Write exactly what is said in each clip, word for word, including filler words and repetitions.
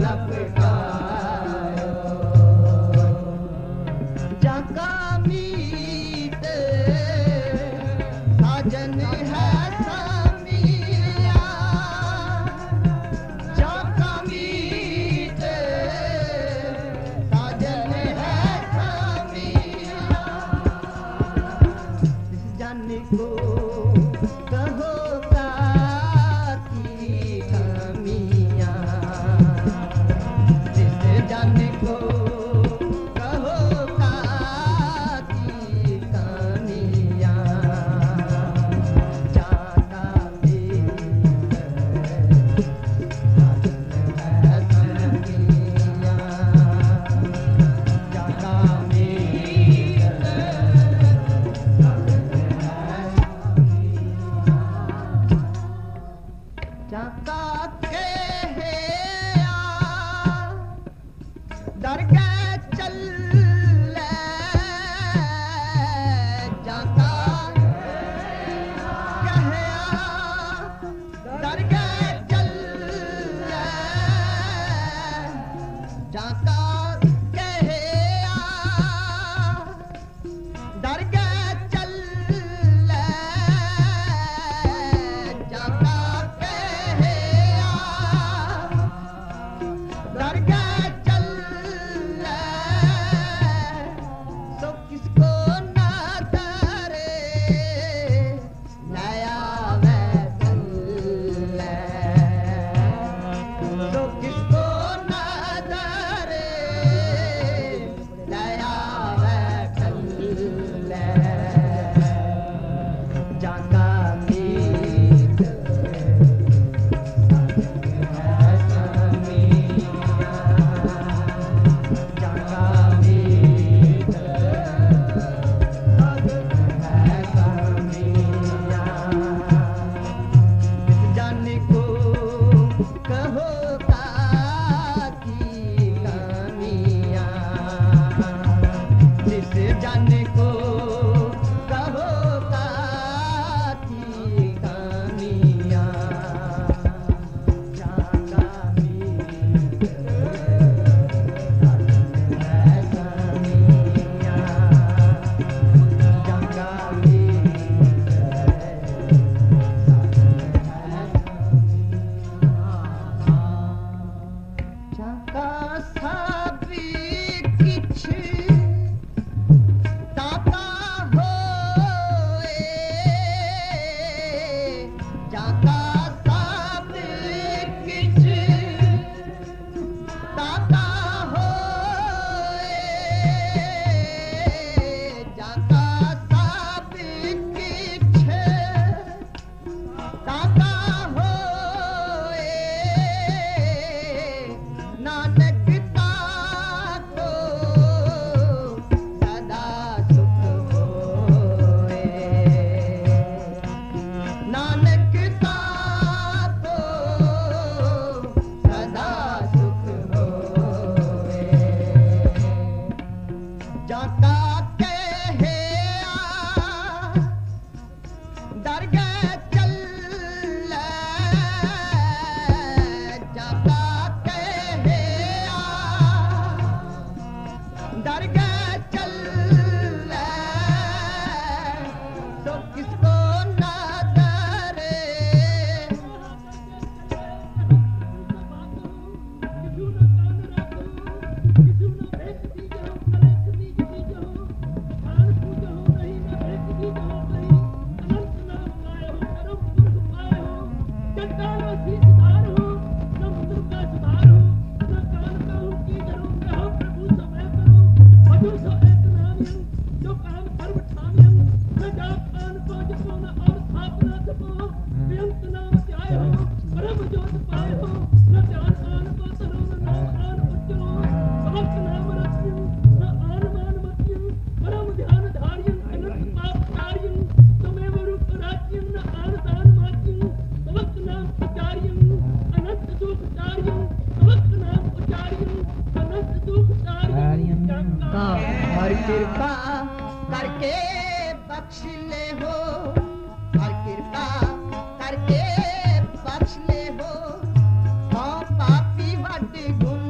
करके बख्श ले हो, हाँ पापी वट गुण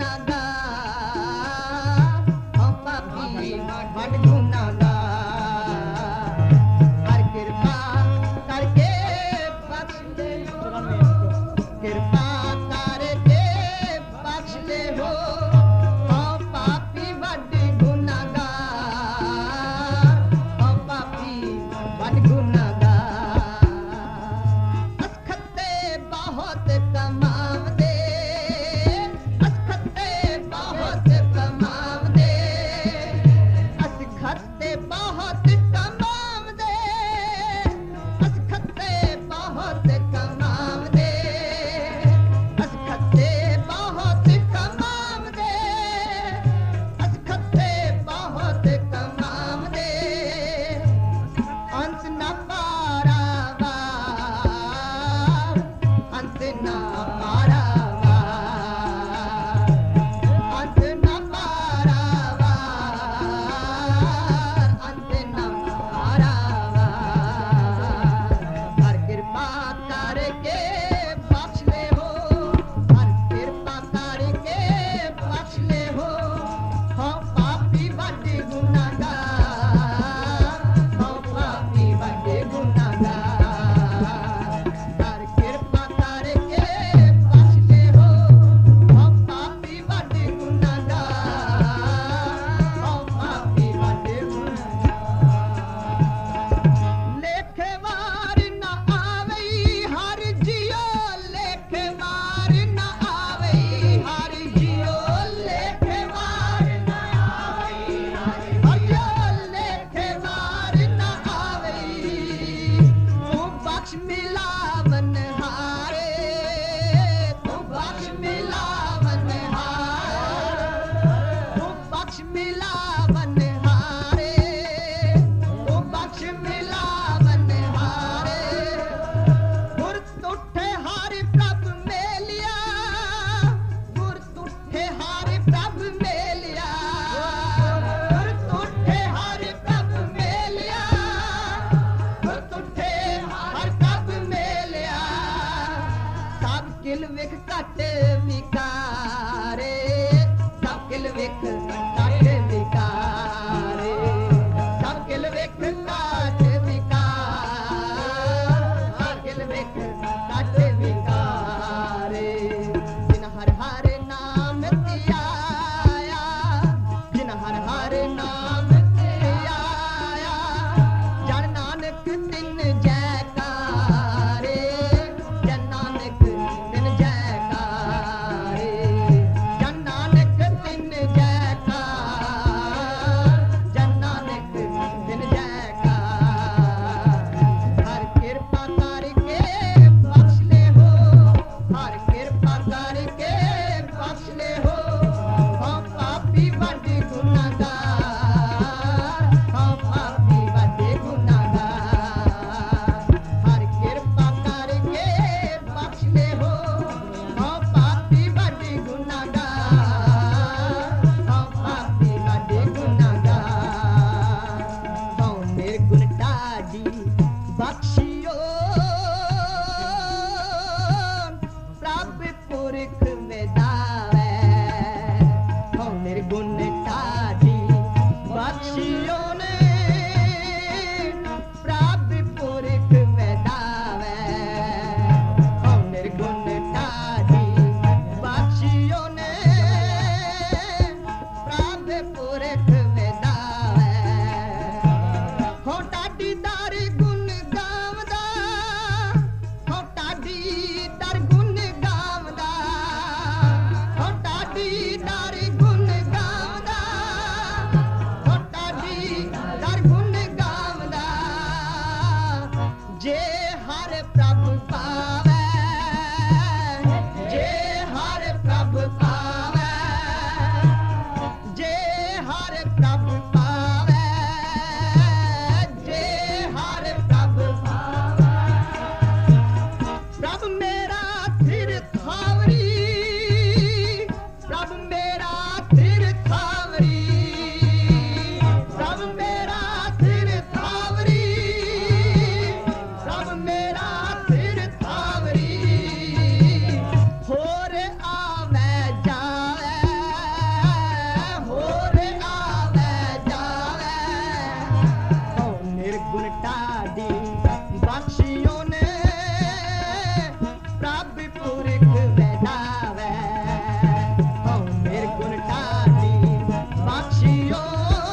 बख्श ले हो हम पापी बड़े गुनाहगार हम पापी बड़े गुनाहगार हर कृपा करके बख्श ले हो हम पापी बड़े गुनाहगार हम पापी बड़े गुनाहगार हम निर्गुण टाडी बख्शियो प्रभ पुरख में दावे हम निर्गुण टाडी बख्शियो ने प्रभ पुरख में दावे हम निर्गुण टाडी बख्शियो ने प्रभ पुरख में दावे हो टाडी दर गुण गावदा हो टाडी दर गुण गावदा हो टाडी दर गुण गावदा हो टाडी दर गुण गावदा जे हर प्रभ पावे जे हर प्रभ पावे जे हर प्रभ पावे जे हर प्रभ पावे प्रभ मेरा थिर थावरी प्रभ मेरा थिर थावरी प्रभ मेरा थिर थावरी प्रभ मेरा थिर थावरी होर आवे जावे होर आवे जावे हो निर्गुण टाडी बख्शियो ने प्रभ पुरख वैदावे हो निर्गुण टाडी बख्शियो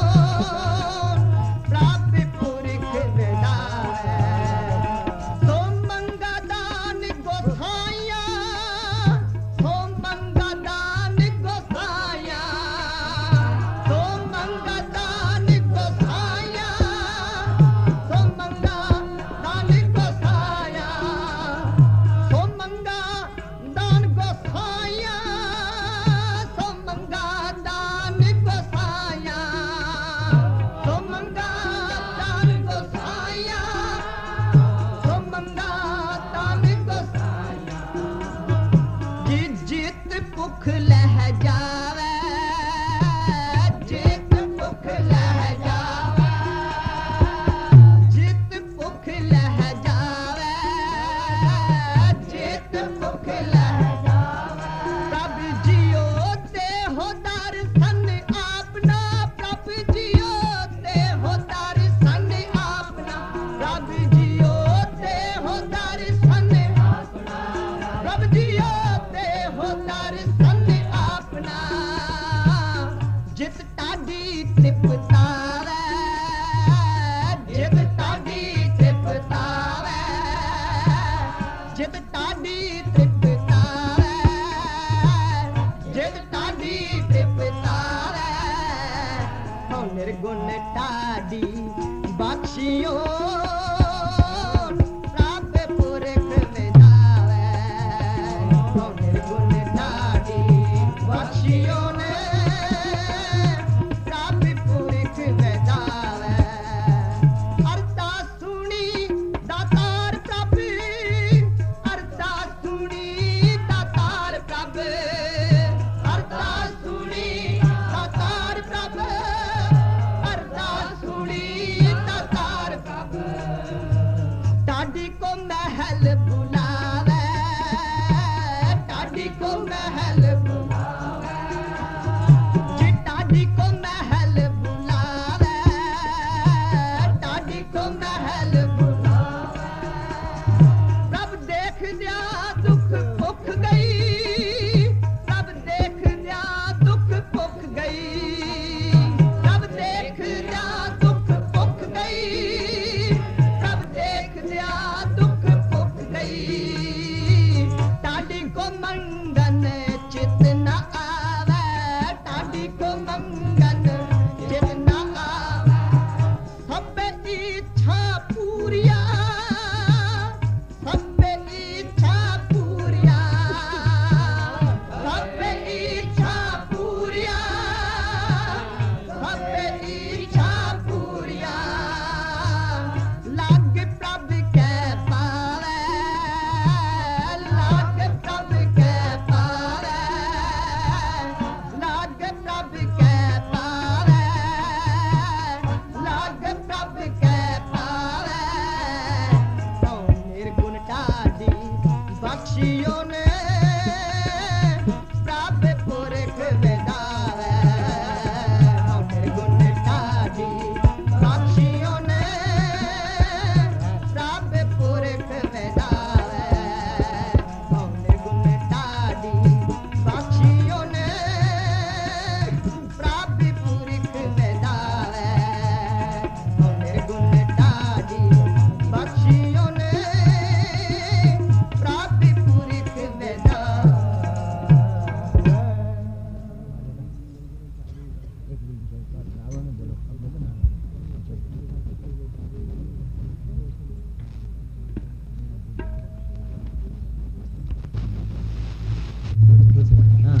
प्रभ पुरख वैदावे सो मंगा दान गोसाइया सो मंगा दान गोसाइया सो मंगा दान गोसाइया सो मंगा दान गोसाइया सो मंगा दान गोसाइया सो मंगा दान गोसाइया सो मंगा दान गोसाइया सो मंगा दान गोसाइया जित जित भुख लह जावे जित भुख लह जावे जित भुख लह जावे जित भुख लह जावे प्रभ जियो ते हो दर्शन आपना प्रभ जियो ते हो दर्शन आपना प्रभ जियो ते हो दर्शन आपना प्रभ जियो ते हो दर्शन आपना जित टाडी तृप्तावे जित टाडी तृप्तावे जित टाडी तृप्तावे जित टाडी तृप्तावे हो निर्गुण टाडी बख्शियो प्रभ पुरख में दावे हो निर्गुण टाडी बख्शियो ने प्रभ पुरख में दावे अरदास सुनी दातार प्रभ अरदास सुनी दातार प्रभ अरदास सुनी दातार प्रभ अरदास सुनी दातार प्रभ टाडी को महल बुलावे टाडी को महल बुलावे बख्शियों ने प्राप्ति पुरख वेदावे निर्गुण डाली बख्शियों ने प्राप्ति पुरख वेदावे हाँ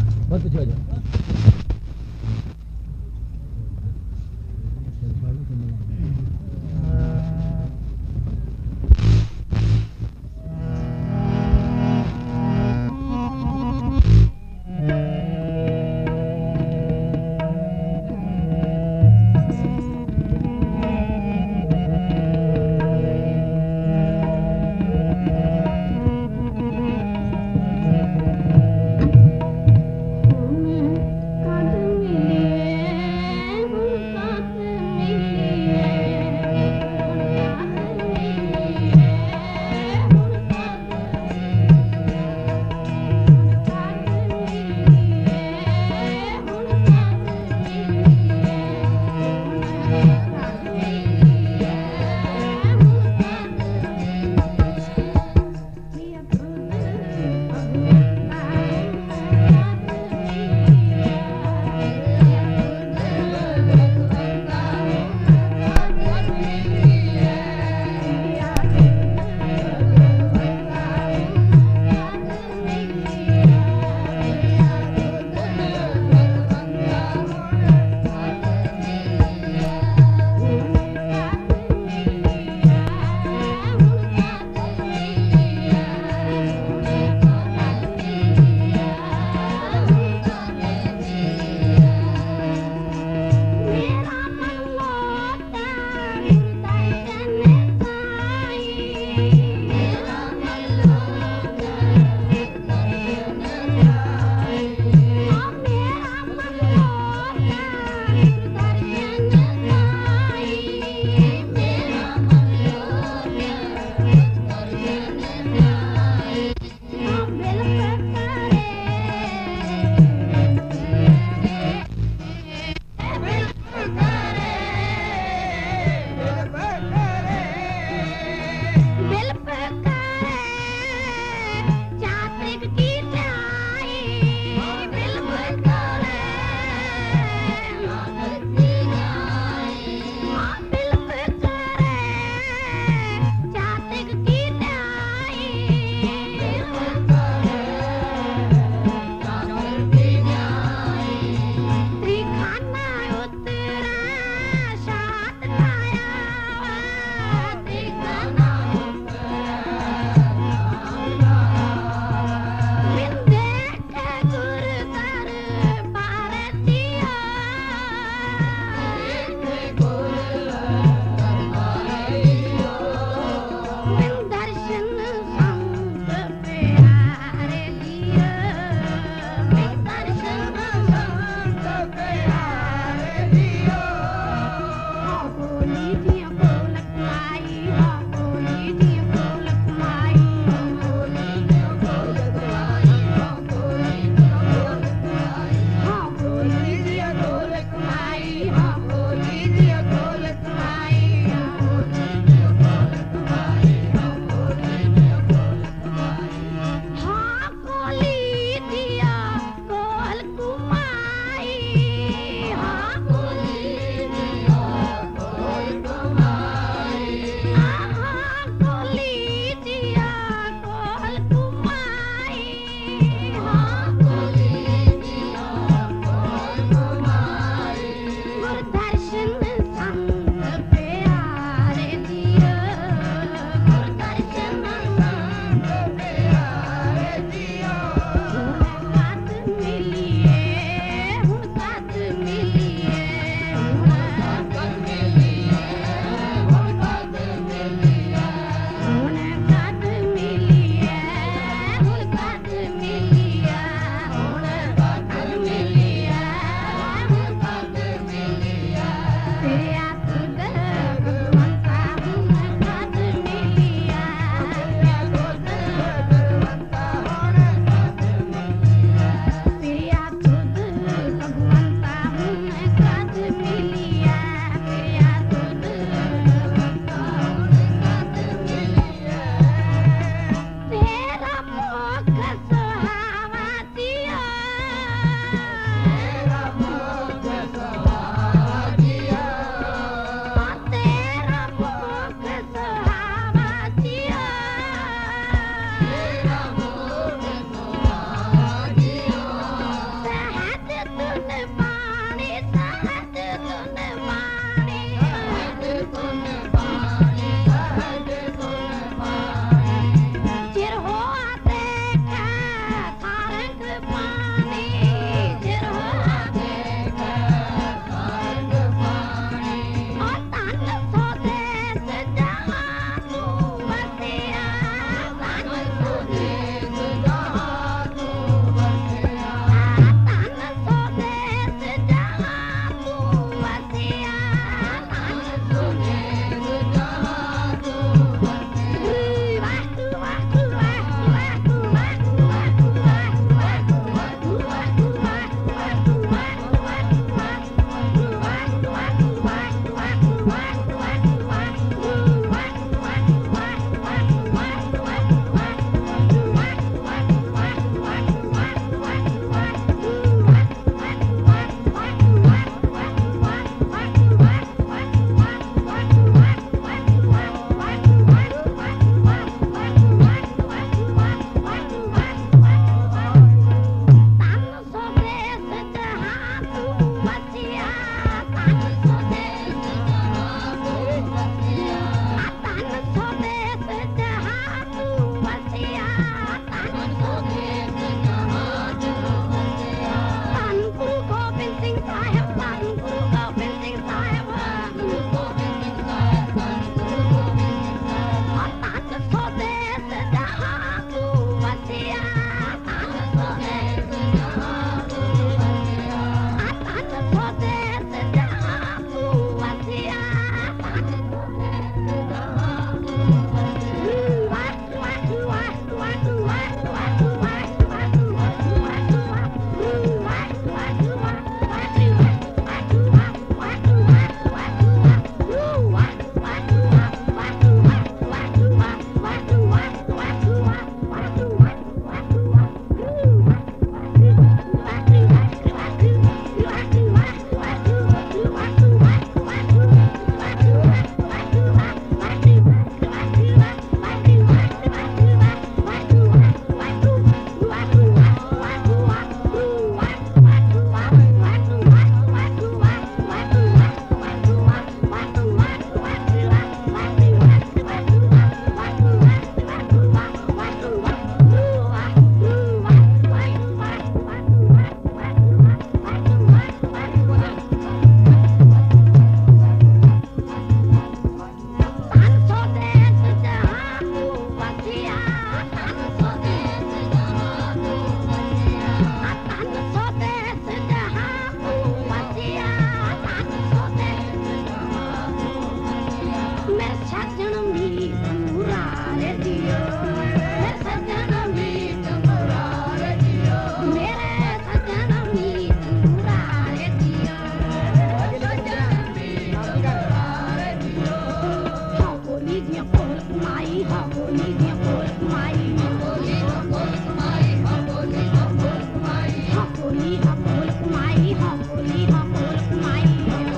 कोली हा कोल कुमाई हा कोली हा कोल कुमाई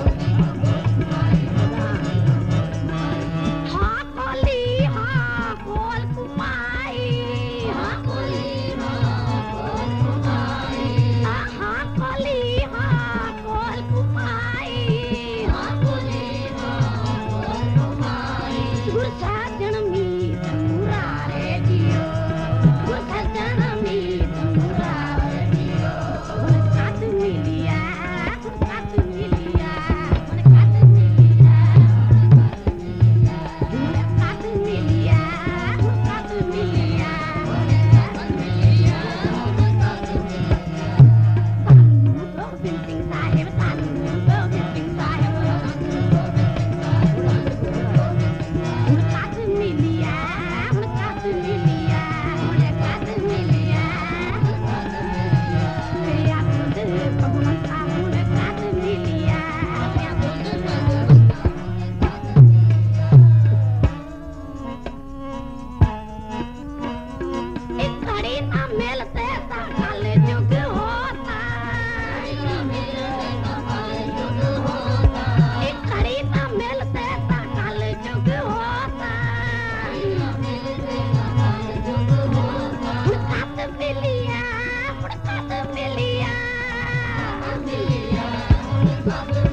हा कोली हा कोल कुमाई हा कोली हा कोल कुमाई हा कोली हा कोल कुमाई हा कोली हा कोल कुमाई गुरसा जनमी तमुरारे जियो गुरसा जनमी तमुरारे जियो कात मिलिया कात मिलिया कात मिलिया कात मिलिया कात मिलिया बिल्डिंग साहेब बिल्डिंग साहेब कात मिलिया कात मिलिया कात मिलिया या खुद भगवान साहब कात मिलिया या खुद एक घड़ी ना मिलते काल जुग होता एक घड़ी ना मिलते काल जुग होता कात मिलिया कात मिलिया